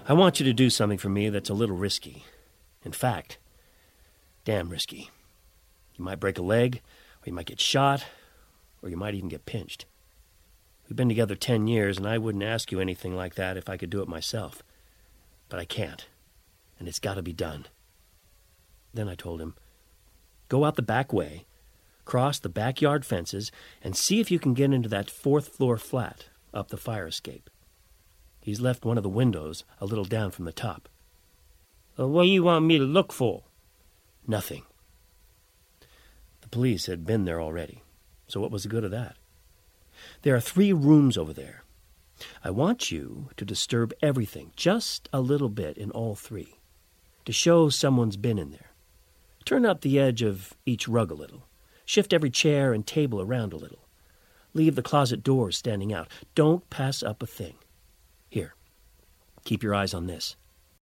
I want you to do something for me that's a little risky. In fact, damn risky. You might break a leg, or you might get shot, or you might even get pinched. We've been together 10 years, and I wouldn't ask you anything like that if I could do it myself. But I can't, and it's got to be done. Then I told him, go out the back way, cross the backyard fences, and see if you can get into that 4th-floor flat up the fire escape. He's left one of the windows a little down from the top. What do you want me to look for? Nothing. The police had been there already, so what was the good of that? There are 3 rooms over there. I want you to disturb everything just a little bit in all 3, to show someone's been in there. Turn up the edge of each rug a little. Shift every chair and table around a little. Leave the closet doors standing out. Don't pass up a thing. Here, keep your eyes on this.